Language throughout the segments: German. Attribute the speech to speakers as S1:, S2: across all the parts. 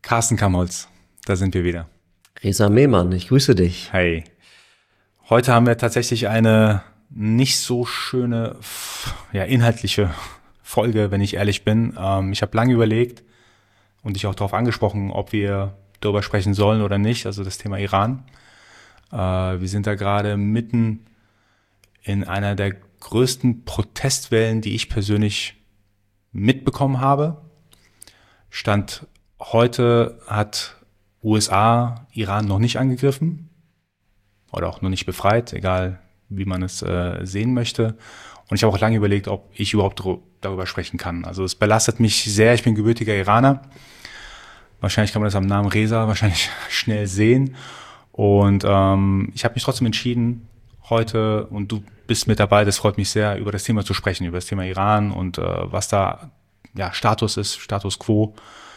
S1: Carsten Kammholz, da sind wir wieder.
S2: Reza Mehmann, ich grüße dich.
S1: Hi. Heute haben wir tatsächlich eine nicht so schöne, inhaltliche Folge, wenn ich ehrlich bin. Ich habe lange überlegt und dich auch darauf angesprochen, ob wir darüber sprechen sollen oder nicht, also das Thema Iran. Wir sind da gerade mitten in einer der größten Protestwellen, die ich persönlich mitbekommen habe. Stand heute hat USA Iran noch nicht angegriffen oder auch noch nicht befreit, egal wie man es sehen möchte. Und ich habe auch lange überlegt, ob ich überhaupt darüber sprechen kann. Also es belastet mich sehr, ich bin gebürtiger Iraner. Wahrscheinlich kann man das am Namen Reza wahrscheinlich schnell sehen. Und ich habe mich trotzdem entschieden, heute, und du bist mit dabei, das freut mich sehr, über das Thema zu sprechen, über das Thema Iran und was da Status ist, Status quo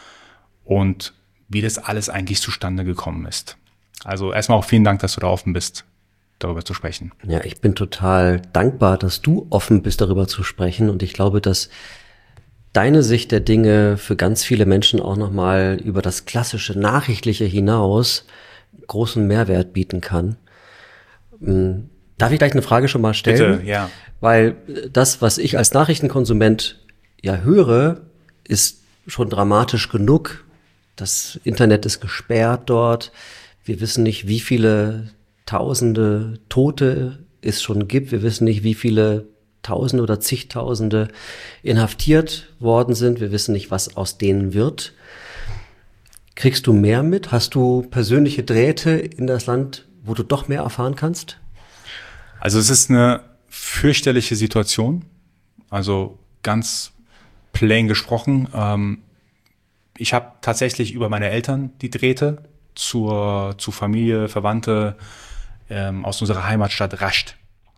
S1: und wie das alles eigentlich zustande gekommen ist. Also erstmal auch vielen Dank, dass du da offen bist, darüber zu sprechen.
S2: Ja, ich bin total dankbar, dass du offen bist, darüber zu sprechen. Und ich glaube, dass deine Sicht der Dinge für ganz viele Menschen auch nochmal über das klassische Nachrichtliche hinaus großen Mehrwert bieten kann. Darf ich gleich eine Frage schon mal stellen?
S1: Bitte, ja.
S2: Weil das, was ich als Nachrichtenkonsument höre, ist schon dramatisch genug. Das Internet ist gesperrt dort. Wir wissen nicht, wie viele Tausende Tote es schon gibt. Wir wissen nicht, wie viele Tausende oder zigtausende inhaftiert worden sind. Wir wissen nicht, was aus denen wird. Kriegst du mehr mit? Hast du persönliche Drähte in das Land, wo du doch mehr erfahren kannst?
S1: Also es ist eine fürchterliche Situation. Also ganz plain gesprochen. Ich habe tatsächlich über meine Eltern die Drähte zu Familie, Verwandte aus unserer Heimatstadt Rasht.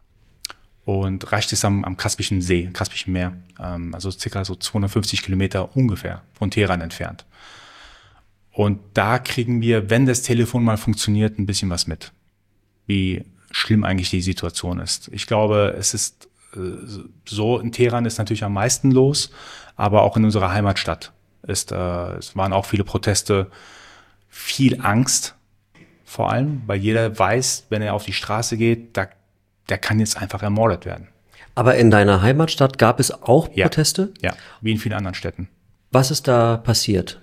S1: Und Rasht ist am Kaspischen See, Kaspischen Meer. Also circa so 250 Kilometer ungefähr von Teheran entfernt. Und da kriegen wir, wenn das Telefon mal funktioniert, ein bisschen was mit, wie schlimm eigentlich die Situation ist. Ich glaube, es ist so, in Teheran ist natürlich am meisten los, aber auch in unserer Heimatstadt es waren auch viele Proteste, viel Angst vor allem, weil jeder weiß, wenn er auf die Straße geht, der kann jetzt einfach ermordet werden.
S2: Aber in deiner Heimatstadt gab es auch Proteste?
S1: Ja, wie in vielen anderen Städten.
S2: Was ist da passiert?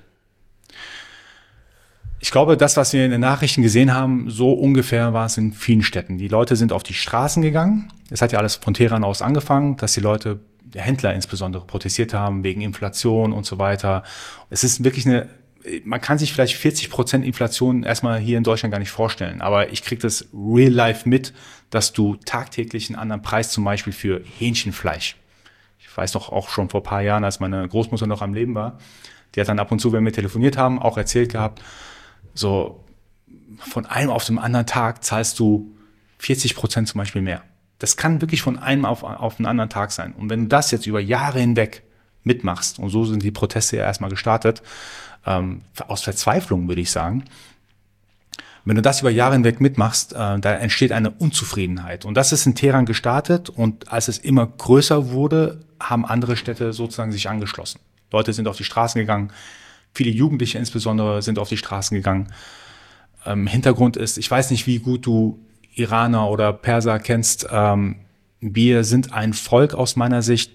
S1: Ich glaube, das, was wir in den Nachrichten gesehen haben, so ungefähr war es in vielen Städten. Die Leute sind auf die Straßen gegangen. Es hat ja alles von Teheran aus angefangen, dass die Leute, der Händler insbesondere, protestiert haben wegen Inflation und so weiter. Es ist wirklich man kann sich vielleicht 40% Inflation erstmal hier in Deutschland gar nicht vorstellen, aber ich kriege das real life mit, dass du tagtäglich einen anderen Preis zum Beispiel für Hähnchenfleisch. Ich weiß noch auch schon vor ein paar Jahren, als meine Großmutter noch am Leben war, die hat dann ab und zu, wenn wir telefoniert haben, auch erzählt gehabt, so von einem auf den anderen Tag zahlst du 40% zum Beispiel mehr. Das kann wirklich von einem auf einen anderen Tag sein. Und wenn du das jetzt über Jahre hinweg mitmachst, und so sind die Proteste ja erstmal gestartet, aus Verzweiflung würde ich sagen, wenn du das über Jahre hinweg mitmachst, da entsteht eine Unzufriedenheit. Und das ist in Teheran gestartet und als es immer größer wurde, haben andere Städte sozusagen sich angeschlossen. Leute sind auf die Straßen gegangen, viele Jugendliche insbesondere sind auf die Straßen gegangen. Hintergrund ist, ich weiß nicht, wie gut du Iraner oder Perser kennst. Wir sind ein Volk aus meiner Sicht,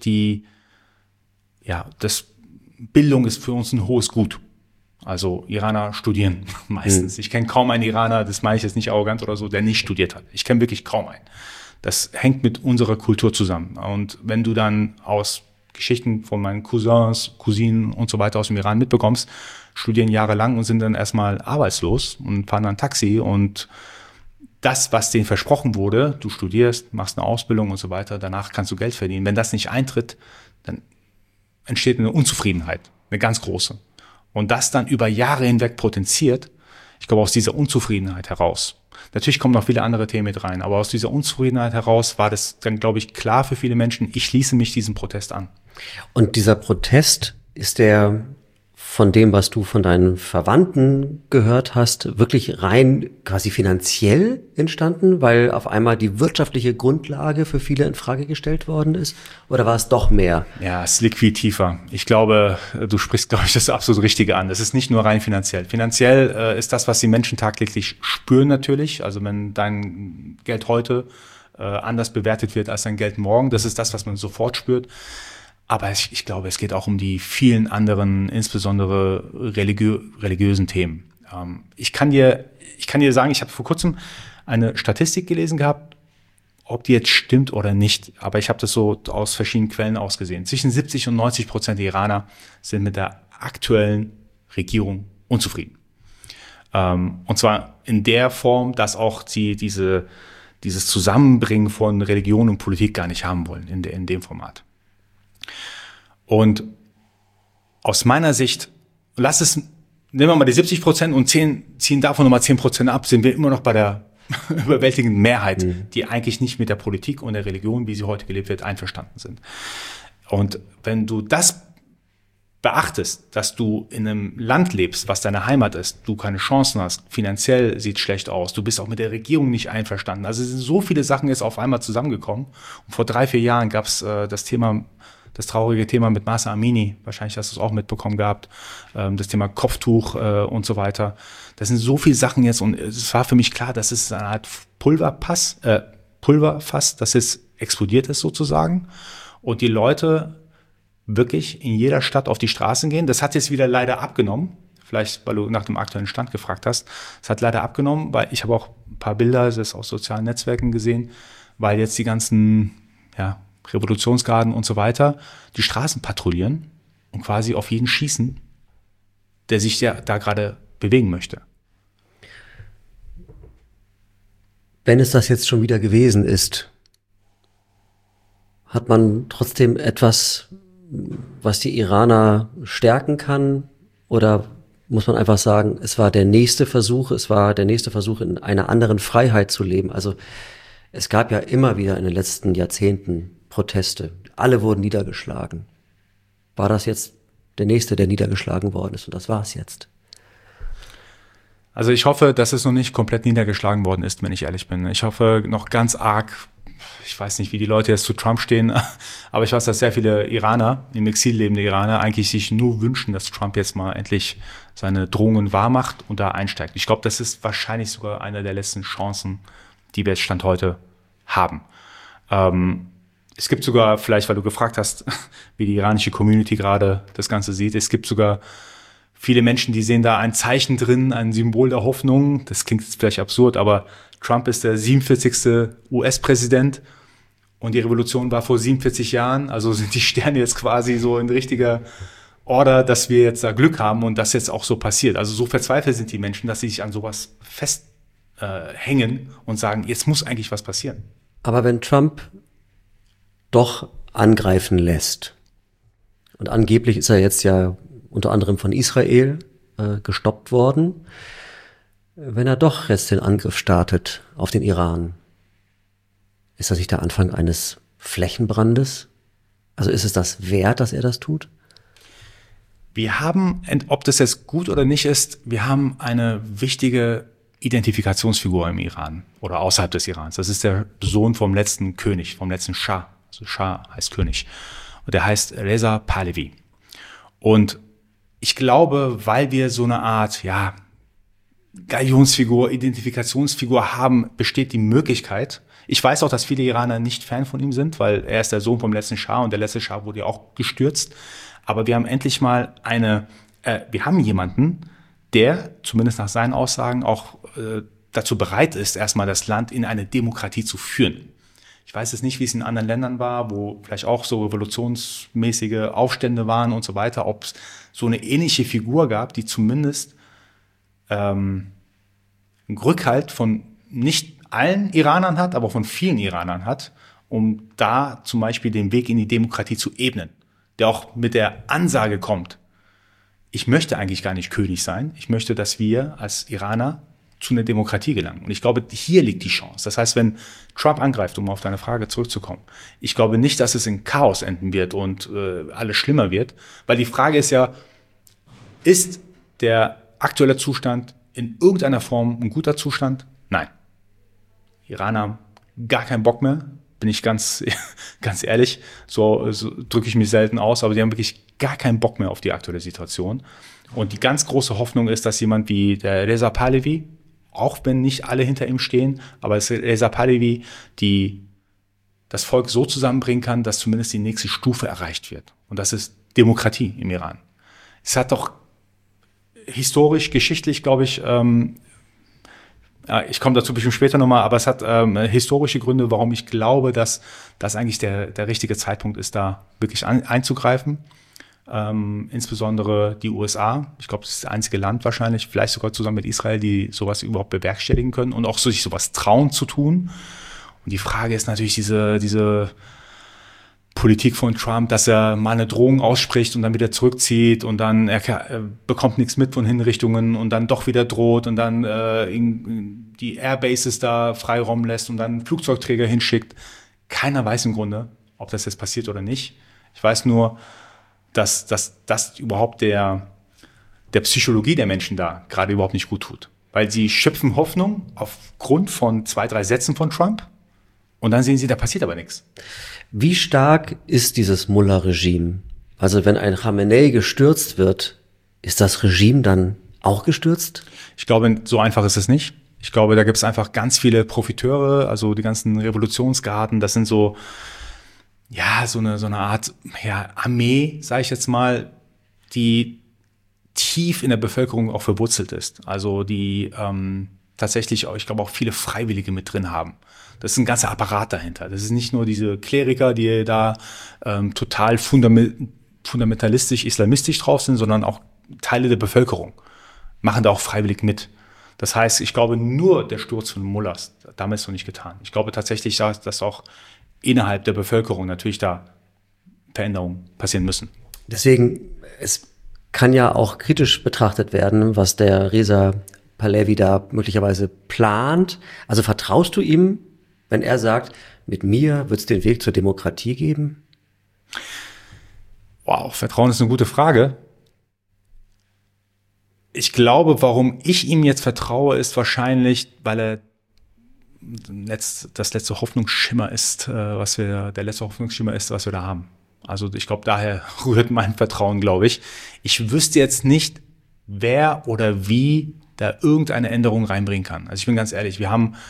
S1: Bildung ist für uns ein hohes Gut. Also Iraner studieren meistens. Ich kenne kaum einen Iraner, das meine ich jetzt nicht arrogant oder so, der nicht studiert hat. Ich kenne wirklich kaum einen. Das hängt mit unserer Kultur zusammen. Und wenn du dann aus Geschichten von meinen Cousins, Cousinen und so weiter aus dem Iran mitbekommst, studieren jahrelang und sind dann erstmal arbeitslos und fahren dann Taxi und das, was denen versprochen wurde, du studierst, machst eine Ausbildung und so weiter, danach kannst du Geld verdienen. Wenn das nicht eintritt, dann entsteht eine Unzufriedenheit, eine ganz große. Und das dann über Jahre hinweg potenziert, ich glaube, aus dieser Unzufriedenheit heraus. Natürlich kommen noch viele andere Themen mit rein, aber aus dieser Unzufriedenheit heraus war das dann, glaube ich, klar für viele Menschen, ich schließe mich diesem Protest an.
S2: Und dieser Protest, ist der von dem, was du von deinen Verwandten gehört hast, wirklich rein quasi finanziell entstanden, weil auf einmal die wirtschaftliche Grundlage für viele in Frage gestellt worden ist? Oder war es doch mehr?
S1: Ja, es liegt viel tiefer. Ich glaube, du sprichst, glaube ich, das absolut Richtige an. Es ist nicht nur rein finanziell. Finanziell ist das, was die Menschen tagtäglich spüren natürlich. Also wenn dein Geld heute anders bewertet wird als dein Geld morgen, das ist das, was man sofort spürt. Aber ich glaube, es geht auch um die vielen anderen, insbesondere religiösen Themen. Ich kann dir sagen, ich habe vor kurzem eine Statistik gelesen gehabt, ob die jetzt stimmt oder nicht. Aber ich habe das so aus verschiedenen Quellen ausgesehen. Zwischen 70% und 90% der Iraner sind mit der aktuellen Regierung unzufrieden. Und zwar in der Form, dass auch sie dieses Zusammenbringen von Religion und Politik gar nicht haben wollen in dem Format. Und aus meiner Sicht, nehmen wir mal die 70% und ziehen davon nochmal 10% ab, sind wir immer noch bei der überwältigenden Mehrheit, die eigentlich nicht mit der Politik und der Religion, wie sie heute gelebt wird, einverstanden sind. Und wenn du das beachtest, dass du in einem Land lebst, was deine Heimat ist, du keine Chancen hast, finanziell sieht schlecht aus, du bist auch mit der Regierung nicht einverstanden. Also es sind so viele Sachen jetzt auf einmal zusammengekommen. Und vor 3-4 Jahren gab es das traurige Thema mit Mahsa Amini, wahrscheinlich hast du es auch mitbekommen gehabt, das Thema Kopftuch und so weiter. Das sind so viele Sachen jetzt und es war für mich klar, dass es eine Art Pulverfass, das jetzt explodiert ist sozusagen und die Leute wirklich in jeder Stadt auf die Straßen gehen. Das hat jetzt wieder leider abgenommen, vielleicht weil du nach dem aktuellen Stand gefragt hast. Es hat leider abgenommen, weil ich habe auch ein paar Bilder das aus sozialen Netzwerken gesehen, weil jetzt die ganzen Revolutionsgarden und so weiter die Straßen patrouillieren und quasi auf jeden schießen, der sich da gerade bewegen möchte.
S2: Wenn es das jetzt schon wieder gewesen ist, hat man trotzdem etwas, was die Iraner stärken kann? Oder muss man einfach sagen, es war der nächste Versuch in einer anderen Freiheit zu leben? Also es gab ja immer wieder in den letzten Jahrzehnten Proteste. Alle wurden niedergeschlagen. War das jetzt der nächste, der niedergeschlagen worden ist? Und das war es jetzt.
S1: Also ich hoffe, dass es noch nicht komplett niedergeschlagen worden ist, wenn ich ehrlich bin. Ich hoffe noch ganz arg, ich weiß nicht, wie die Leute jetzt zu Trump stehen, aber ich weiß, dass sehr viele Iraner, im Exil lebende Iraner, eigentlich sich nur wünschen, dass Trump jetzt mal endlich seine Drohungen wahrmacht und da einsteigt. Ich glaube, das ist wahrscheinlich sogar eine der letzten Chancen, die wir jetzt Stand heute haben. Es gibt sogar, vielleicht weil du gefragt hast, wie die iranische Community gerade das Ganze sieht, es gibt sogar viele Menschen, die sehen da ein Zeichen drin, ein Symbol der Hoffnung. Das klingt jetzt vielleicht absurd, aber Trump ist der 47. US-Präsident und die Revolution war vor 47 Jahren. Also sind die Sterne jetzt quasi so in richtiger Order, dass wir jetzt da Glück haben und das jetzt auch so passiert. Also so verzweifelt sind die Menschen, dass sie sich an sowas festhängen und sagen, jetzt muss eigentlich was passieren.
S2: Aber wenn Trump doch angreifen lässt. Und angeblich ist er jetzt ja unter anderem von Israel gestoppt worden. Wenn er doch jetzt den Angriff startet auf den Iran, ist das nicht der Anfang eines Flächenbrandes? Also ist es das wert, dass er das tut?
S1: Wir haben, ob das jetzt gut oder nicht ist, wir haben eine wichtige Identifikationsfigur im Iran oder außerhalb des Irans. Das ist der Sohn vom letzten König, vom letzten Schah. Also Schah heißt König. Und der heißt Reza Pahlavi. Und ich glaube, weil wir so eine Art, Galionsfigur, Identifikationsfigur haben, besteht die Möglichkeit. Ich weiß auch, dass viele Iraner nicht Fan von ihm sind, weil er ist der Sohn vom letzten Schah und der letzte Schah wurde ja auch gestürzt. Aber wir haben endlich mal wir haben jemanden, der zumindest nach seinen Aussagen auch dazu bereit ist, erstmal das Land in eine Demokratie zu führen. Ich weiß jetzt nicht, wie es in anderen Ländern war, wo vielleicht auch so revolutionsmäßige Aufstände waren und so weiter, ob es so eine ähnliche Figur gab, die zumindest einen Rückhalt von nicht allen Iranern hat, aber von vielen Iranern hat, um da zum Beispiel den Weg in die Demokratie zu ebnen, der auch mit der Ansage kommt, ich möchte eigentlich gar nicht König sein, ich möchte, dass wir als Iraner zu einer Demokratie gelangen. Und ich glaube, hier liegt die Chance. Das heißt, wenn Trump angreift, um auf deine Frage zurückzukommen, ich glaube nicht, dass es in Chaos enden wird und alles schlimmer wird, weil die Frage ist ja, Ist der aktuelle Zustand in irgendeiner Form ein guter Zustand? Nein. Iraner haben gar keinen Bock mehr, bin ich ganz ehrlich. So drücke ich mich selten aus, aber die haben wirklich gar keinen Bock mehr auf die aktuelle Situation. Und die ganz große Hoffnung ist, dass jemand wie der Reza Pahlavi, auch wenn nicht alle hinter ihm stehen, aber dass Reza Pahlavi das Volk so zusammenbringen kann, dass zumindest die nächste Stufe erreicht wird. Und das ist Demokratie im Iran. Es hat doch historisch, geschichtlich, glaube ich, ich komme dazu bestimmt später nochmal, aber es hat historische Gründe, warum ich glaube, dass das eigentlich der richtige Zeitpunkt ist, da wirklich einzugreifen. Insbesondere die USA. Ich glaube, das ist das einzige Land wahrscheinlich, vielleicht sogar zusammen mit Israel, die sowas überhaupt bewerkstelligen können und auch sich sowas trauen zu tun. Und die Frage ist natürlich diese Politik von Trump, dass er mal eine Drohung ausspricht und dann wieder zurückzieht und dann er bekommt nichts mit von Hinrichtungen und dann doch wieder droht und dann die Airbases da Freiraum lässt und dann Flugzeugträger hinschickt. Keiner weiß im Grunde, ob das jetzt passiert oder nicht. Ich weiß nur, dass das überhaupt der Psychologie der Menschen da gerade überhaupt nicht gut tut. Weil sie schöpfen Hoffnung aufgrund von 2, 3 Sätzen von Trump und dann sehen sie, da passiert aber nichts.
S2: Wie stark ist dieses Mullah-Regime? Also wenn ein Khamenei gestürzt wird, ist das Regime dann auch gestürzt? Ich
S1: glaube, so einfach ist es nicht. Ich glaube, da gibt es einfach ganz viele Profiteure, also die ganzen Revolutionsgarden, das sind so eine Art Armee, sage ich jetzt mal, die tief in der Bevölkerung auch verwurzelt ist. Also die tatsächlich, ich glaube, auch viele Freiwillige mit drin haben. Das ist ein ganzer Apparat dahinter. Das ist nicht nur diese Kleriker, die da total fundamentalistisch, islamistisch drauf sind, sondern auch Teile der Bevölkerung machen da auch freiwillig mit. Das heißt, ich glaube, nur der Sturz von Mullahs, damit ist noch nicht getan. Ich glaube tatsächlich, dass auch innerhalb der Bevölkerung natürlich da Veränderungen passieren müssen.
S2: Deswegen, es kann ja auch kritisch betrachtet werden, was der Reza Pahlavi da möglicherweise plant. Also vertraust du ihm, wenn er sagt, mit mir wird es den Weg zur Demokratie geben?
S1: Wow, Vertrauen ist eine gute Frage. Ich glaube, warum ich ihm jetzt vertraue, ist wahrscheinlich, weil er das letzte Hoffnungsschimmer ist, was wir da haben. Also ich glaube, daher rührt mein Vertrauen, glaube ich. Ich wüsste jetzt nicht, wer oder wie da irgendeine Änderung reinbringen kann. Also ich bin ganz ehrlich,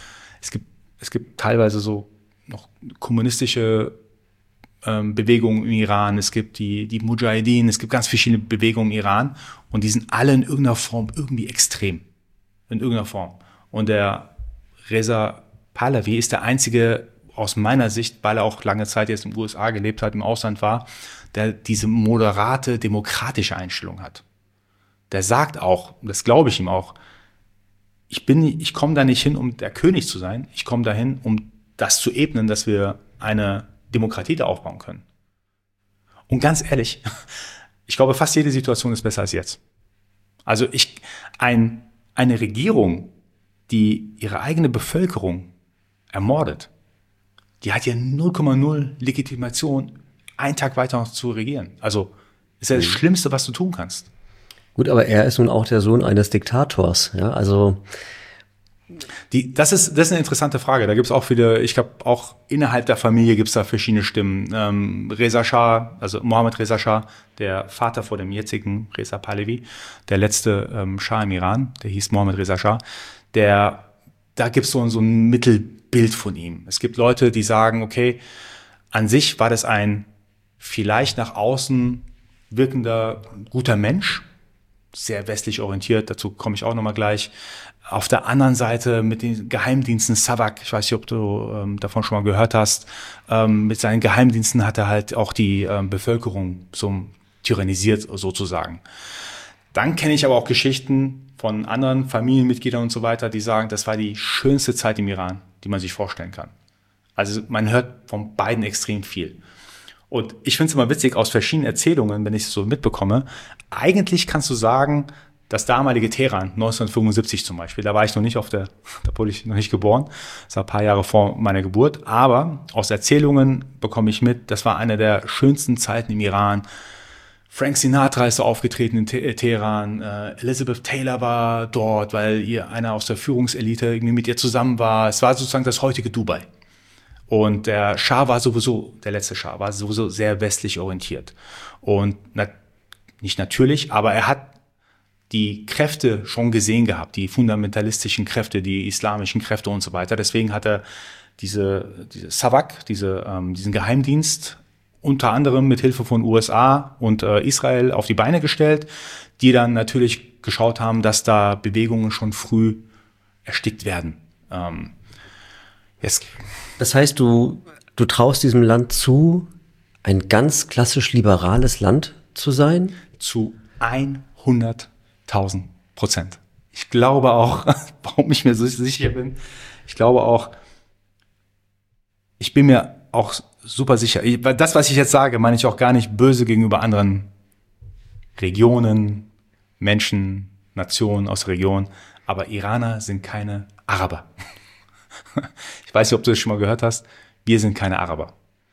S1: es gibt teilweise so noch kommunistische Bewegungen im Iran, es gibt die Mujahideen, es gibt ganz verschiedene Bewegungen im Iran und die sind alle in irgendeiner Form irgendwie extrem. In irgendeiner Form. Und der Reza Pahlavi ist der einzige, aus meiner Sicht, weil er auch lange Zeit jetzt in den USA gelebt hat, im Ausland war, der diese moderate, demokratische Einstellung hat. Der sagt auch, das glaube ich ihm auch, ich komme da nicht hin, um der König zu sein, ich komme dahin, um das zu ebnen, dass wir eine Demokratie da aufbauen können. Und ganz ehrlich, ich glaube, fast jede Situation ist besser als jetzt. Also eine Regierung, die ihre eigene Bevölkerung ermordet, die hat ja 0,0 Legitimation, einen Tag weiter noch zu regieren. Also ist ja das Schlimmste, was du tun kannst.
S2: Gut, aber er ist nun auch der Sohn eines Diktators, ja, also.
S1: Das ist eine interessante Frage. Da gibt's auch viele, ich glaube auch innerhalb der Familie gibt's da verschiedene Stimmen. Reza Shah, also Mohammed Reza Shah, der Vater vor dem jetzigen Reza Pahlavi, der letzte Schah im Iran, der hieß Mohammed Reza Shah, da gibt's so ein Mittelbild von ihm. Es gibt Leute, die sagen, okay, an sich war das ein vielleicht nach außen wirkender guter Mensch, sehr westlich orientiert, dazu komme ich auch nochmal gleich. Auf der anderen Seite mit den Geheimdiensten SAVAK, ich weiß nicht, ob du davon schon mal gehört hast, mit seinen Geheimdiensten hat er halt auch die Bevölkerung so tyrannisiert sozusagen. Dann kenne ich aber auch Geschichten von anderen Familienmitgliedern und so weiter, die sagen, das war die schönste Zeit im Iran, die man sich vorstellen kann. Also man hört von beiden extrem viel. Und ich finde es immer witzig, aus verschiedenen Erzählungen, wenn ich es so mitbekomme, eigentlich kannst du sagen, das damalige Teheran, 1975 zum Beispiel, da war ich noch nicht da wurde ich noch nicht geboren, das war ein paar Jahre vor meiner Geburt, aber aus Erzählungen bekomme ich mit, das war eine der schönsten Zeiten im Iran, Frank Sinatra ist aufgetreten in Teheran, Elizabeth Taylor war dort, weil einer aus der Führungselite irgendwie mit ihr zusammen war. Es war sozusagen das heutige Dubai. Und der Schah war sowieso, der letzte Schah, war sowieso sehr westlich orientiert. Und nicht natürlich, aber er hat die Kräfte schon gesehen gehabt, die fundamentalistischen Kräfte, die islamischen Kräfte und so weiter. Deswegen hat er diese SAVAK, diesen Geheimdienst, unter anderem mit Hilfe von USA und Israel auf die Beine gestellt, die dann natürlich geschaut haben, dass da Bewegungen schon früh erstickt werden.
S2: Das heißt, du traust diesem Land zu, ein ganz klassisch liberales Land zu sein?
S1: Zu 100.000%. Ich glaube auch, warum ich mir so sicher bin, ich bin mir auch super sicher. Das, was ich jetzt sage, meine ich auch gar nicht böse gegenüber anderen Regionen, Menschen, Nationen aus der Region. Aber Iraner sind keine Araber. Ich weiß nicht, ob du das schon mal gehört hast. Wir sind keine Araber.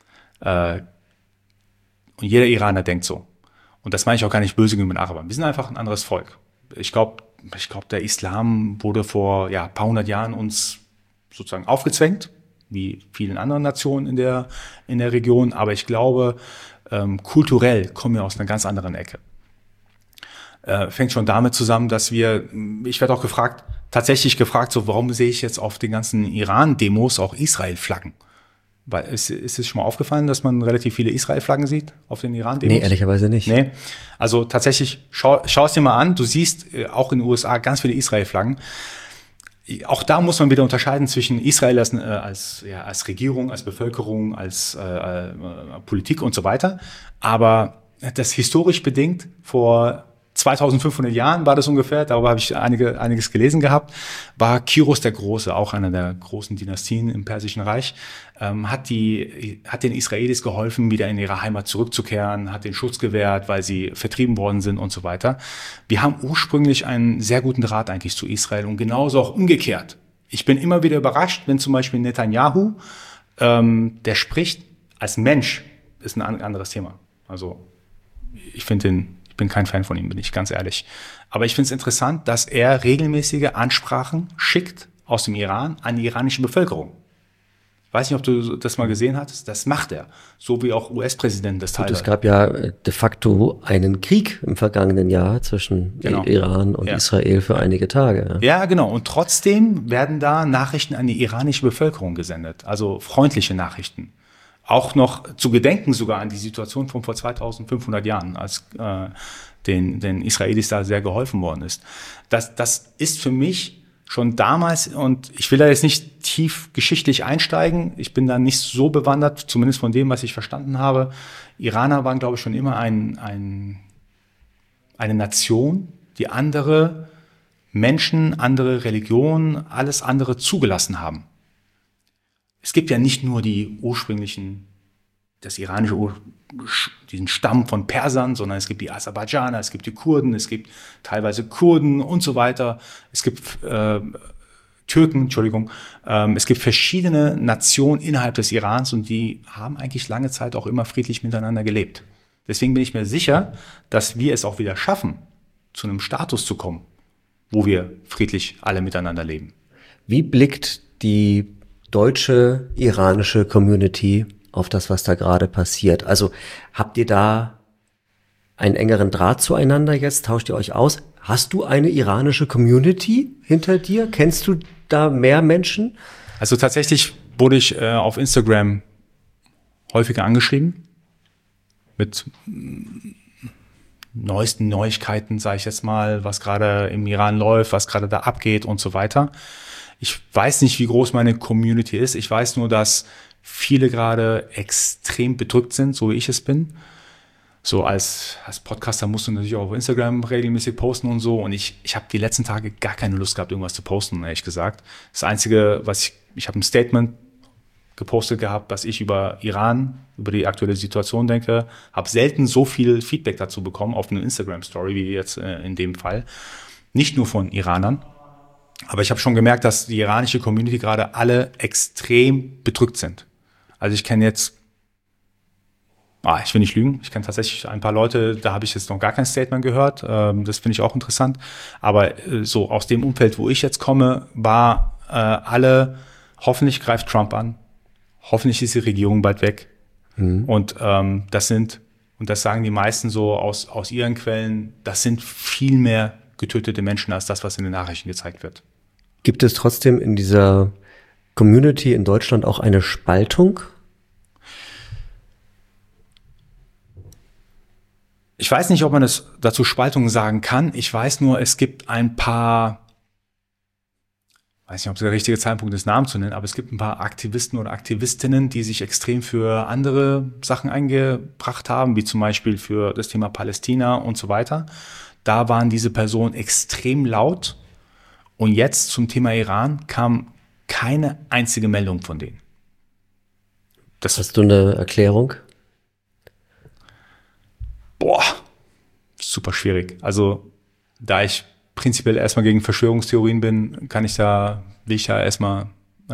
S1: Und jeder Iraner denkt so. Und das meine ich auch gar nicht böse gegenüber den Arabern. Wir sind einfach ein anderes Volk. Ich glaube, der Islam wurde vor ein paar hundert Jahren uns sozusagen aufgezwängt, wie vielen anderen Nationen in der Region. Aber ich glaube, kulturell kommen wir aus einer ganz anderen Ecke. Fängt schon damit zusammen, dass ich werde auch tatsächlich gefragt, so warum sehe ich jetzt auf den ganzen Iran-Demos auch Israel-Flaggen? Weil ist es schon mal aufgefallen, dass man relativ viele Israel-Flaggen sieht auf den Iran-Demos?
S2: Nee, ehrlicherweise nicht.
S1: Nee. Also tatsächlich, schau es dir mal an. Du siehst auch in den USA ganz viele Israel-Flaggen. Auch da muss man wieder unterscheiden zwischen Israel als Regierung, als Bevölkerung, als Politik und so weiter. Aber das historisch bedingt, vor 2500 Jahren war das ungefähr, darüber habe ich einiges gelesen gehabt, war Kyros der Große, auch einer der großen Dynastien im Persischen Reich, hat den Israelis geholfen, wieder in ihre Heimat zurückzukehren, hat den Schutz gewährt, weil sie vertrieben worden sind und so weiter. Wir haben ursprünglich einen sehr guten Draht eigentlich zu Israel und genauso auch umgekehrt. Ich bin immer wieder überrascht, wenn zum Beispiel Netanyahu, der spricht als Mensch, ist ein anderes Thema. Also ich bin kein Fan von ihm, bin ich ganz ehrlich. Aber ich finde es interessant, dass er regelmäßige Ansprachen schickt aus dem Iran an die iranische Bevölkerung. Ich weiß nicht, ob du das mal gesehen hattest. Das macht er. So wie auch US-Präsidenten das teilweise.
S2: Es gab ja de facto einen Krieg im vergangenen Jahr zwischen Iran und Israel für einige Tage.
S1: Ja, genau. Und trotzdem werden da Nachrichten an die iranische Bevölkerung gesendet. Also freundliche Nachrichten. Auch noch zu gedenken sogar an die Situation von vor 2500 Jahren, als den Israelis da sehr geholfen worden ist. Das ist für mich schon damals, und ich will da jetzt nicht tief geschichtlich einsteigen, ich bin da nicht so bewandert, zumindest von dem, was ich verstanden habe. Iraner waren, glaube ich, schon immer eine Nation, die andere Menschen, andere Religionen, alles andere zugelassen haben. Es gibt ja nicht nur das iranische, diesen Stamm von Persern, sondern es gibt die Aserbaidschaner, es gibt die Kurden, es gibt teilweise Kurden und so weiter. Es gibt Türken, Entschuldigung. Es gibt verschiedene Nationen innerhalb des Irans und die haben eigentlich lange Zeit auch immer friedlich miteinander gelebt. Deswegen bin ich mir sicher, dass wir es auch wieder schaffen, zu einem Status zu kommen, wo wir friedlich alle miteinander leben.
S2: Wie blickt die deutsche, iranische Community auf das, was da gerade passiert? Also habt ihr da einen engeren Draht zueinander jetzt? Tauscht ihr euch aus? Hast du eine iranische Community hinter dir? Kennst du da mehr Menschen?
S1: Also tatsächlich wurde ich auf Instagram häufiger angeschrieben mit neuesten Neuigkeiten, sage ich jetzt mal, was gerade im Iran läuft, was gerade da abgeht und so weiter. Ich weiß nicht, wie groß meine Community ist. Ich weiß nur, dass viele gerade extrem bedrückt sind, so wie ich es bin. So als Podcaster musst du natürlich auch auf Instagram regelmäßig posten und so. Und ich habe die letzten Tage gar keine Lust gehabt, irgendwas zu posten, ehrlich gesagt. Das Einzige, ich habe ein Statement gepostet gehabt, was ich über Iran, über die aktuelle Situation denke. Habe selten so viel Feedback dazu bekommen auf eine Instagram-Story wie jetzt in dem Fall. Nicht nur von Iranern. Aber ich habe schon gemerkt, dass die iranische Community gerade alle extrem bedrückt sind. Also ich kenne jetzt Ich will nicht lügen. Ich kenne tatsächlich ein paar Leute, da habe ich jetzt noch gar kein Statement gehört. Das finde ich auch interessant. Aber so aus dem Umfeld, wo ich jetzt komme, war hoffentlich greift Trump an. Hoffentlich ist die Regierung bald weg. Und das sagen die meisten so aus ihren Quellen, das sind viel mehr getötete Menschen als das, was in den Nachrichten gezeigt wird.
S2: Gibt es trotzdem in dieser Community in Deutschland auch eine Spaltung?
S1: Ich weiß nicht, ob man es dazu Spaltung sagen kann. Ich weiß nur, es gibt ein paar, weiß nicht, ob es der richtige Zeitpunkt ist, Namen zu nennen, aber es gibt ein paar Aktivisten oder Aktivistinnen, die sich extrem für andere Sachen eingebracht haben, wie zum Beispiel für das Thema Palästina und so weiter. Da waren diese Personen extrem laut. Und jetzt zum Thema Iran kam keine einzige Meldung von denen.
S2: Hast du eine Erklärung?
S1: Super schwierig. Also, da ich prinzipiell erstmal gegen Verschwörungstheorien bin, will ich da erstmal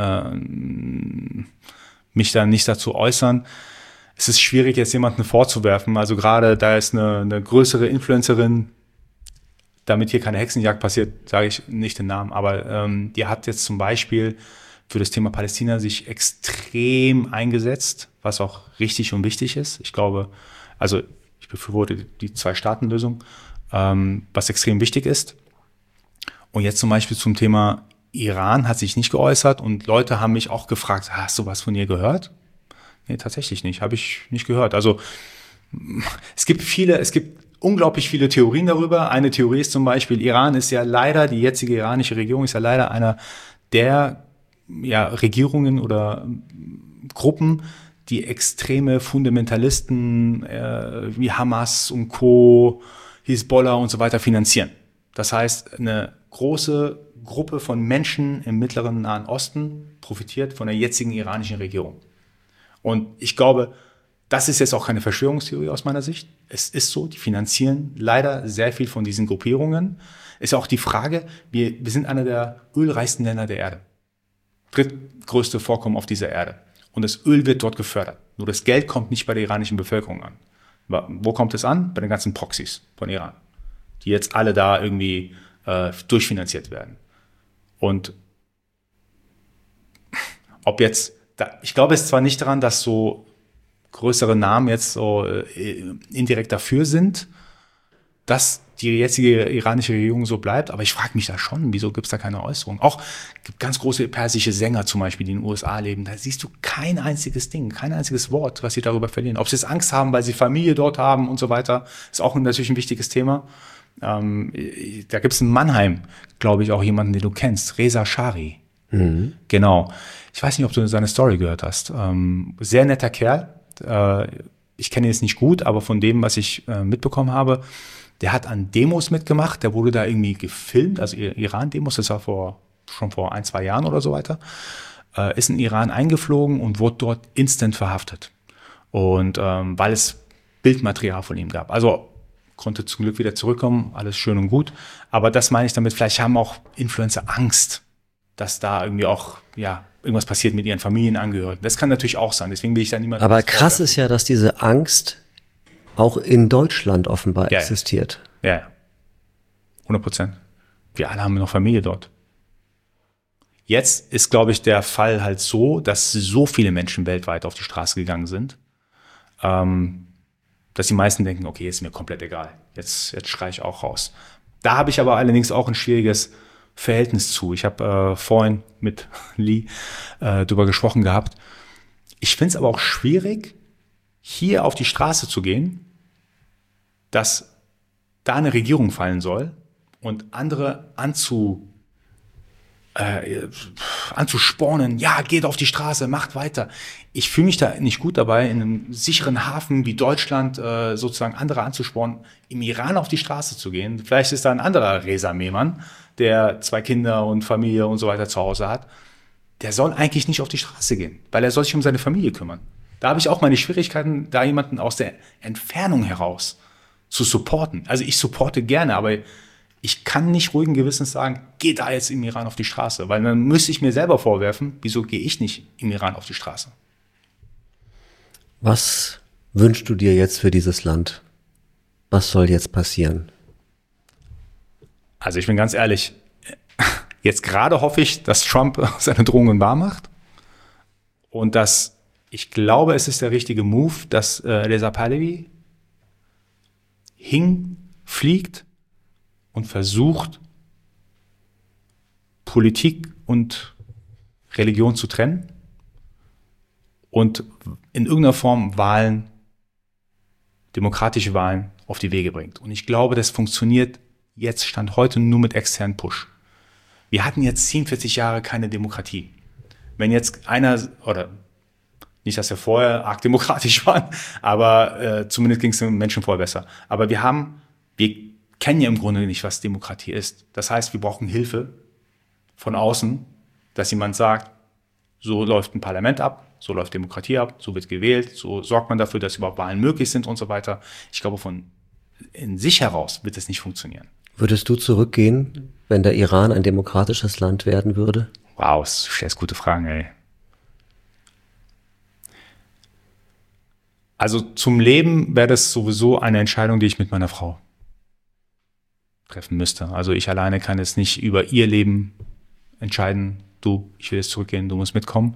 S1: mich da nicht dazu äußern. Es ist schwierig, jetzt jemanden vorzuwerfen. Also gerade da ist eine größere Influencerin, damit hier keine Hexenjagd passiert, sage ich nicht den Namen, aber die hat jetzt zum Beispiel für das Thema Palästina sich extrem eingesetzt, was auch richtig und wichtig ist. Ich glaube, also ich befürworte die Zwei-Staaten-Lösung, was extrem wichtig ist. Und jetzt zum Beispiel zum Thema Iran hat sich nicht geäußert und Leute haben mich auch gefragt, hast du was von ihr gehört? Nee, tatsächlich nicht, habe ich nicht gehört. Also es gibt unglaublich viele Theorien darüber. Eine Theorie ist zum Beispiel, die jetzige iranische Regierung ist ja leider einer der Regierungen oder Gruppen, die extreme Fundamentalisten wie Hamas und Co., Hisbollah und so weiter finanzieren. Das heißt, eine große Gruppe von Menschen im mittleren Nahen Osten profitiert von der jetzigen iranischen Regierung. Und ich glaube, das ist jetzt auch keine Verschwörungstheorie aus meiner Sicht. Es ist so, die finanzieren leider sehr viel von diesen Gruppierungen. Ist auch die Frage, wir sind einer der ölreichsten Länder der Erde. Drittgrößte Vorkommen auf dieser Erde. Und das Öl wird dort gefördert. Nur das Geld kommt nicht bei der iranischen Bevölkerung an. Wo kommt es an? Bei den ganzen Proxys von Iran, die jetzt alle da irgendwie durchfinanziert werden. Und ich glaube es zwar nicht daran, dass so größere Namen jetzt so indirekt dafür sind, dass die jetzige iranische Regierung so bleibt, aber ich frage mich da schon, wieso gibt es da keine Äußerung? Auch gibt ganz große persische Sänger zum Beispiel, die in den USA leben, da siehst du kein einziges Ding, kein einziges Wort, was sie darüber verlieren. Ob sie jetzt Angst haben, weil sie Familie dort haben und so weiter, ist auch natürlich ein wichtiges Thema. Da gibt es in Mannheim, glaube ich, auch jemanden, den du kennst, Reza Shari. Mhm. Genau. Ich weiß nicht, ob du seine Story gehört hast. Sehr netter Kerl. Ich kenne ihn jetzt nicht gut, aber von dem, was ich mitbekommen habe, der hat an Demos mitgemacht, der wurde da irgendwie gefilmt, also Iran-Demos, das war schon vor 1-2 Jahren oder so weiter, ist in Iran eingeflogen und wurde dort instant verhaftet. Und weil es Bildmaterial von ihm gab. Also konnte zum Glück wieder zurückkommen, alles schön und gut. Aber das meine ich damit, vielleicht haben auch Influencer Angst, dass da irgendwie auch, irgendwas passiert mit ihren Familienangehörigen. Das kann natürlich auch sein, deswegen will ich da niemanden.
S2: Aber krass ist ja, dass diese Angst auch in Deutschland offenbar existiert.
S1: Ja, 100%. Wir alle haben noch Familie dort. Jetzt ist, glaube ich, der Fall halt so, dass so viele Menschen weltweit auf die Straße gegangen sind, dass die meisten denken, okay, ist mir komplett egal. Jetzt schreie ich auch raus. Da habe ich aber allerdings auch ein schwieriges Verhältnis zu. Ich habe vorhin mit Lee drüber gesprochen gehabt. Ich finde es aber auch schwierig, hier auf die Straße zu gehen, dass da eine Regierung fallen soll und andere anzuspornen, geht auf die Straße, macht weiter. Ich fühle mich da nicht gut dabei, in einem sicheren Hafen wie Deutschland sozusagen andere anzuspornen, im Iran auf die Straße zu gehen. Vielleicht ist da ein anderer Reza Mehman, der 2 Kinder und Familie und so weiter zu Hause hat. Der soll eigentlich nicht auf die Straße gehen, weil er soll sich um seine Familie kümmern. Da habe ich auch meine Schwierigkeiten, da jemanden aus der Entfernung heraus zu supporten. Also ich supporte gerne, aber ich kann nicht ruhigen Gewissens sagen, geh da jetzt im Iran auf die Straße, weil dann müsste ich mir selber vorwerfen, wieso gehe ich nicht im Iran auf die Straße?
S2: Was wünschst du dir jetzt für dieses Land? Was soll jetzt passieren?
S1: Also ich bin ganz ehrlich, jetzt gerade hoffe ich, dass Trump seine Drohungen wahr macht und dass ich glaube, es ist der richtige Move, dass Reza Pahlavi hinfliegt und versucht, Politik und Religion zu trennen und in irgendeiner Form Wahlen, demokratische Wahlen auf die Wege bringt. Und ich glaube, das funktioniert jetzt Stand heute nur mit externen Push. Wir hatten jetzt 47 Jahre keine Demokratie. Wenn jetzt einer, oder nicht, dass wir vorher arg demokratisch waren, aber zumindest ging es den Menschen vorher besser. Aber wir kennen ja im Grunde nicht, was Demokratie ist. Das heißt, wir brauchen Hilfe von außen, dass jemand sagt, so läuft ein Parlament ab, so läuft Demokratie ab, so wird gewählt, so sorgt man dafür, dass überhaupt Wahlen möglich sind und so weiter. Ich glaube, von in sich heraus wird es nicht funktionieren.
S2: Würdest du zurückgehen, wenn der Iran ein demokratisches Land werden würde?
S1: Wow, du stellst gute Fragen, ey. Also zum Leben wäre das sowieso eine Entscheidung, die ich mit meiner Frau treffen müsste. Also ich alleine kann jetzt nicht über ihr Leben entscheiden, ich will jetzt zurückgehen, du musst mitkommen.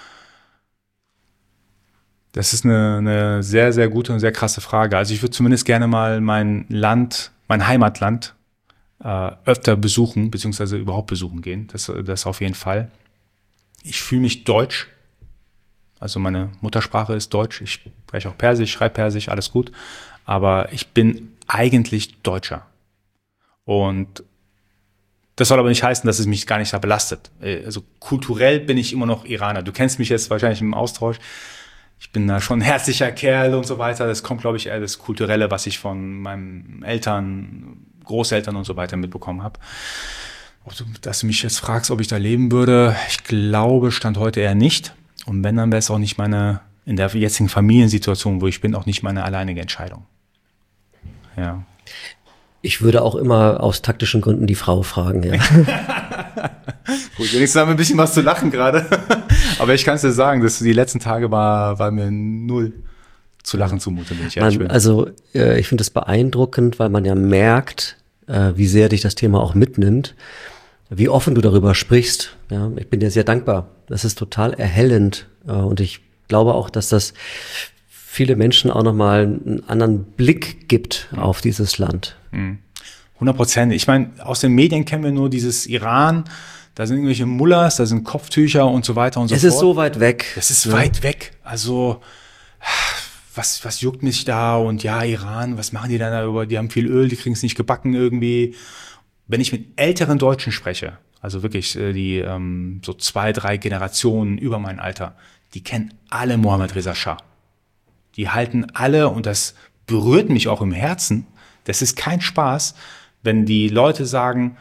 S1: Das ist eine sehr, sehr gute und sehr krasse Frage. Also ich würde zumindest gerne mal mein Heimatland öfter besuchen, beziehungsweise überhaupt besuchen gehen. Das auf jeden Fall. Ich fühle mich deutsch. Also meine Muttersprache ist Deutsch. Ich spreche auch Persisch, schreibe Persisch, alles gut. Aber ich bin eigentlich Deutscher. Und das soll aber nicht heißen, dass es mich gar nicht da belastet. Also kulturell bin ich immer noch Iraner. Du kennst mich jetzt wahrscheinlich im Austausch. Ich bin da schon ein herzlicher Kerl und so weiter. Das kommt, glaube ich, eher das Kulturelle, was ich von meinen Eltern, Großeltern und so weiter mitbekommen habe. Dass du mich jetzt fragst, ob ich da leben würde, ich glaube, Stand heute eher nicht. Und wenn, dann wäre es auch nicht in der jetzigen Familiensituation, wo ich bin, auch nicht meine alleinige Entscheidung. Ja.
S2: Ich würde auch immer aus taktischen Gründen die Frau fragen, ja.
S1: Gut, wenigstens haben wir ein bisschen was zu lachen gerade. Aber ich kann es dir sagen, dass die letzten Tage war mir null zu lachen zumute, wenn ich ehrlich bin.
S2: Also ich finde es beeindruckend, weil man ja merkt, wie sehr dich das Thema auch mitnimmt, wie offen du darüber sprichst. Ja, ich bin dir sehr dankbar. Das ist total erhellend und ich glaube auch, dass das viele Menschen auch nochmal einen anderen Blick gibt auf dieses Land.
S1: 100%. Ich meine, aus den Medien kennen wir nur dieses Iran, da sind irgendwelche Mullahs, da sind Kopftücher und so weiter und so fort.
S2: Es ist so weit weg.
S1: Es ist weit weg. Also, was juckt mich da? Und ja, Iran, was machen die da darüber? Die haben viel Öl, die kriegen es nicht gebacken irgendwie. Wenn ich mit älteren Deutschen spreche, also wirklich die so 2, 3 Generationen über mein Alter, die kennen alle Mohammad Reza Shah. Die halten alle, und das berührt mich auch im Herzen, das ist kein Spaß, wenn die Leute sagen,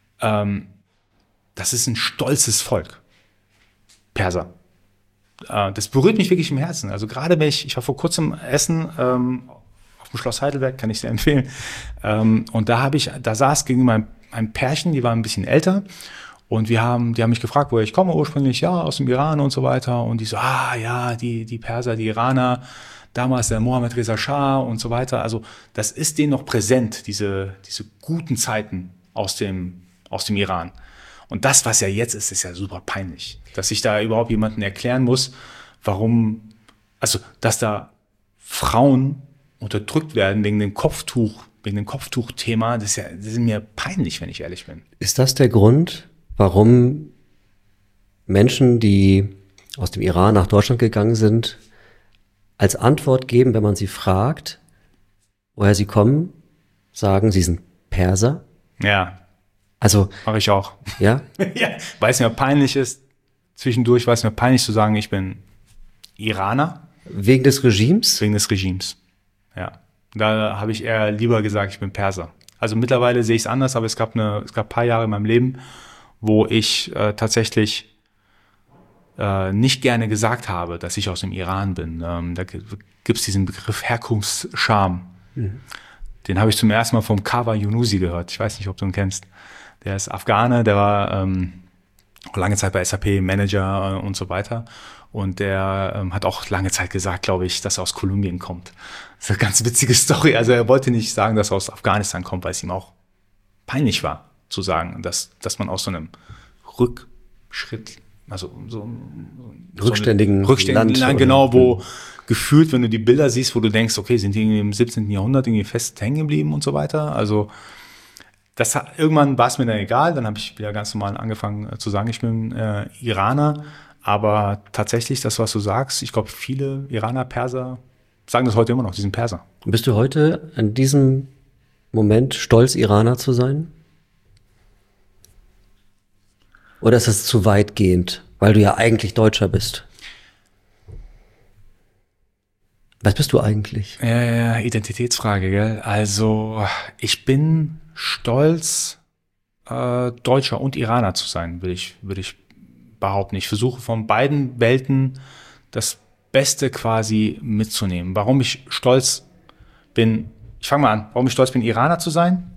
S1: das ist ein stolzes Volk. Perser. Das berührt mich wirklich im Herzen. Also gerade wenn ich war vor kurzem essen auf dem Schloss Heidelberg, kann ich sehr empfehlen. Und da saß gegenüber ein Pärchen, die war ein bisschen älter. Und die haben mich gefragt, woher ich komme ursprünglich, ja, aus dem Iran und so weiter. Und die so, ja, die Perser, die Iraner, damals der Mohammad Reza Shah und so weiter. Also das ist denen noch präsent, diese guten Zeiten aus dem Iran. Und das, was ja jetzt ist ja super peinlich, dass ich da überhaupt jemanden erklären muss, dass da Frauen unterdrückt werden wegen dem Kopftuchthema, das ist mir peinlich, wenn ich ehrlich bin.
S2: Ist das der Grund, warum Menschen, die aus dem Iran nach Deutschland gegangen sind, als Antwort geben, wenn man sie fragt, woher sie kommen, sagen, sie sind Perser?
S1: Ja.
S2: Also
S1: mache ich auch.
S2: Ja?
S1: Ja, weil es mir peinlich ist, zwischendurch war es mir peinlich zu sagen, ich bin Iraner.
S2: Wegen des Regimes?
S1: Wegen des Regimes, ja. Da habe ich eher lieber gesagt, ich bin Perser. Also mittlerweile sehe ich es anders, aber es gab ein paar Jahre in meinem Leben, wo ich tatsächlich nicht gerne gesagt habe, dass ich aus dem Iran bin. Da gibt's diesen Begriff Herkunftsscham. Mhm. Den habe ich zum ersten Mal vom Kawa Yunusi gehört. Ich weiß nicht, ob du ihn kennst. Der ist Afghane, der war lange Zeit bei SAP Manager und so weiter. Und der hat auch lange Zeit gesagt, glaube ich, dass er aus Kolumbien kommt. Das ist eine ganz witzige Story. Also er wollte nicht sagen, dass er aus Afghanistan kommt, weil es ihm auch peinlich war, zu sagen, dass man aus so einem Rückschritt, also so
S2: rückständigen
S1: Land, genau, wo gefühlt, wenn du die Bilder siehst, wo du denkst, okay, sind die irgendwie im 17. Jahrhundert irgendwie fest hängen geblieben und so weiter. Also irgendwann war es mir dann egal, dann habe ich wieder ganz normal angefangen zu sagen, ich bin Iraner. Aber tatsächlich, das, was du sagst, ich glaube, viele Iraner, Perser sagen das heute immer noch, die sind Perser.
S2: Bist du heute an diesem Moment stolz, Iraner zu sein? Oder ist es zu weitgehend, weil du ja eigentlich Deutscher bist? Was bist du eigentlich?
S1: Identitätsfrage, gell? Also, ich bin stolz, Deutscher und Iraner zu sein, würde ich behaupten. Ich versuche von beiden Welten das Beste quasi mitzunehmen. Warum ich stolz bin, ich fange mal an, warum ich stolz bin, Iraner zu sein?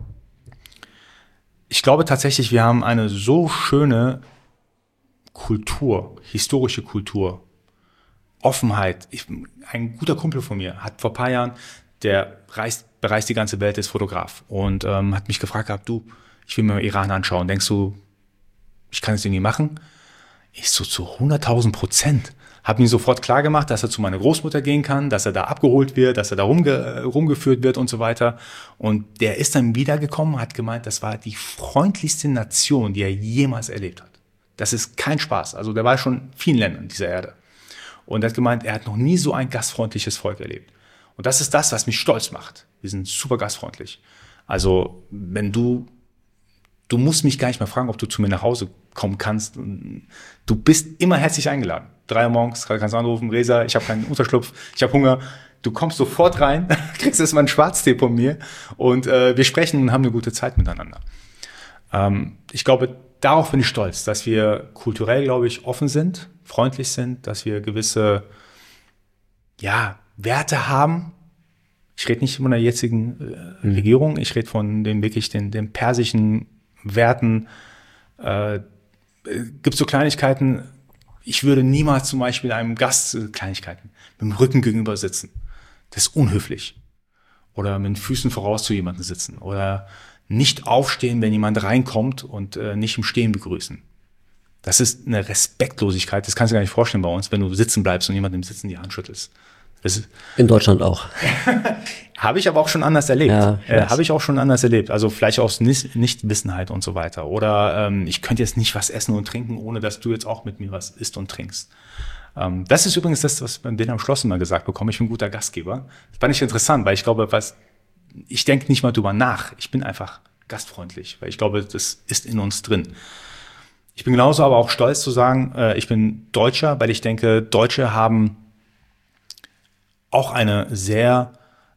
S1: Ich glaube tatsächlich, wir haben eine so schöne Kultur, historische Kultur, Offenheit. Ein guter Kumpel von mir hat vor ein paar Jahren, der bereist die ganze Welt, ist Fotograf und hat mich gefragt gehabt, du, ich will mir Iran anschauen. Denkst du, ich kann es irgendwie machen? Ich so zu 100.000%. Habe mir sofort klar gemacht, dass er zu meiner Großmutter gehen kann, dass er da abgeholt wird, dass er da rumgeführt wird und so weiter. Und der ist dann wiedergekommen, hat gemeint, das war die freundlichste Nation, die er jemals erlebt hat. Das ist kein Spaß. Also der war schon in vielen Ländern dieser Erde. Und er hat gemeint, er hat noch nie so ein gastfreundliches Volk erlebt. Und das ist das, was mich stolz macht. Wir sind super gastfreundlich. Also wenn du musst mich gar nicht mehr fragen, ob du zu mir nach Hause kommen kannst. Du bist immer herzlich eingeladen. 3 Uhr morgens kannst du anrufen, Reza, ich habe keinen Unterschlupf, ich habe Hunger. Du kommst sofort rein, kriegst erstmal einen Schwarztee von mir und wir sprechen und haben eine gute Zeit miteinander. Ich glaube, darauf bin ich stolz, dass wir kulturell, glaube ich, offen sind, freundlich sind, dass wir gewisse Werte haben. Ich rede nicht von der jetzigen Regierung, ich rede von den persischen Werten. Gibt so Kleinigkeiten, ich würde niemals zum Beispiel einem Gast Kleinigkeiten mit dem Rücken gegenüber sitzen. Das ist unhöflich. Oder mit den Füßen voraus zu jemandem sitzen. Oder nicht aufstehen, wenn jemand reinkommt und nicht im Stehen begrüßen. Das ist eine Respektlosigkeit, das kannst du dir gar nicht vorstellen bei uns, wenn du sitzen bleibst und jemandem im Sitzen die Hand schüttelst.
S2: In Deutschland auch.
S1: Habe ich aber auch schon anders erlebt.
S2: Ja,
S1: Habe ich auch schon anders erlebt. Also vielleicht aus Nichtwissenheit und so weiter. Oder ich könnte jetzt nicht was essen und trinken, ohne dass du jetzt auch mit mir was isst und trinkst. Das ist übrigens das, was man am Schloss immer gesagt bekommt. Ich bin ein guter Gastgeber. Das fand ich interessant, weil ich glaube, ich denke nicht mal drüber nach. Ich bin einfach gastfreundlich, weil ich glaube, das ist in uns drin. Ich bin genauso aber auch stolz zu sagen, ich bin Deutscher, weil ich denke, Deutsche haben auch eine sehr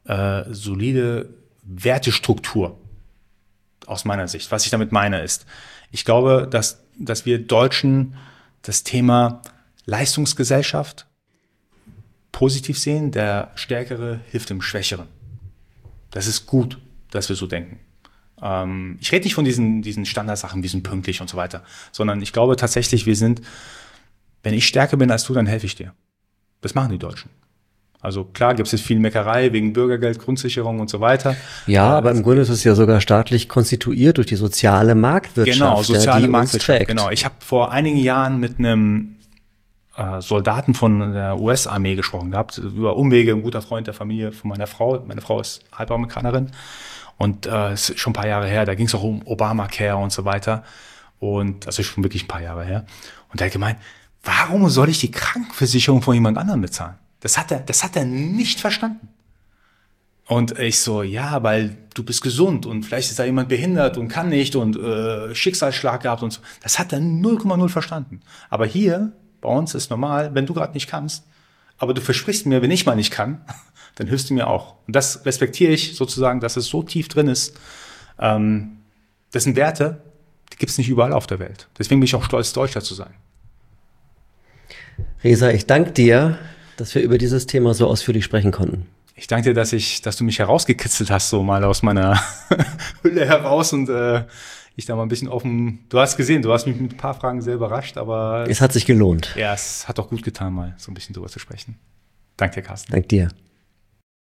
S1: solide Wertestruktur aus meiner Sicht. Was ich damit meine ist, ich glaube, dass wir Deutschen das Thema Leistungsgesellschaft positiv sehen. Der Stärkere hilft dem Schwächeren. Das ist gut, dass wir so denken. Ich rede nicht von diesen Standardsachen, wir sind pünktlich und so weiter, sondern ich glaube tatsächlich, wenn ich stärker bin als du, dann helfe ich dir. Das machen die Deutschen. Also klar gibt es jetzt viel Meckerei wegen Bürgergeld, Grundsicherung und so weiter.
S2: Ja, aber im Grunde ist es ja sogar staatlich konstituiert durch die soziale Marktwirtschaft.
S1: Genau, soziale Marktwirtschaft.
S2: Trägt.
S1: Genau. Ich habe vor einigen Jahren mit einem Soldaten von der US-Armee gesprochen gehabt, über Umwege, ein guter Freund der Familie von meiner Frau. Meine Frau ist Halbamerikanerin und ist schon ein paar Jahre her, da ging es auch um Obamacare und so weiter. Und das ist schon wirklich ein paar Jahre her. Und er hat gemeint, warum soll ich die Krankenversicherung von jemand anderem bezahlen? Das hat er nicht verstanden. Und ich so, ja, weil du bist gesund und vielleicht ist da jemand behindert und kann nicht und Schicksalsschlag gehabt und so. Das hat er 0,0 verstanden. Aber hier, bei uns ist normal, wenn du gerade nicht kannst, aber du versprichst mir, wenn ich mal nicht kann, dann hilfst du mir auch. Und das respektiere ich sozusagen, dass es so tief drin ist. Das sind Werte, die gibt es nicht überall auf der Welt. Deswegen bin ich auch stolz, Deutscher zu sein.
S2: Reza, ich danke dir, dass wir über dieses Thema so ausführlich sprechen konnten.
S1: Ich danke dir, dass du mich herausgekitzelt hast, so mal aus meiner Hülle heraus und ich da mal ein bisschen offen, du hast gesehen, du hast mich mit ein paar Fragen sehr überrascht, aber
S2: Es hat sich gelohnt.
S1: ja, es hat auch gut getan, mal so ein bisschen drüber zu sprechen. Danke dir, Carsten.
S2: Dank dir.